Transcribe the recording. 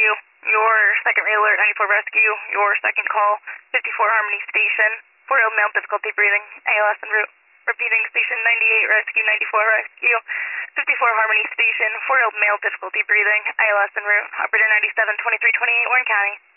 Rescue, your second real alert, 94 Rescue, your second call, 54 Harmony Station, 4-year-old male, difficulty breathing, ALS en route. Repeating, Station 98 Rescue, 94 Rescue, 54 Harmony Station, 4-year-old male, difficulty breathing, ALS en route. Operator 97, 2328, Warren County.